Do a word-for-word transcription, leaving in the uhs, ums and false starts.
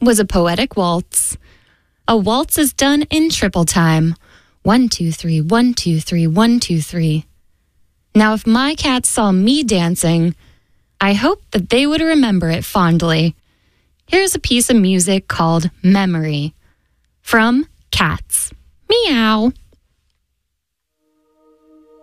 was a poetic waltz. A waltz is done in triple time. One, two, three, one, two, three, one, two, three. Now, if my cats saw me dancing, I hope that they would remember it fondly. Here's a piece of music called Memory from Cats. Meow.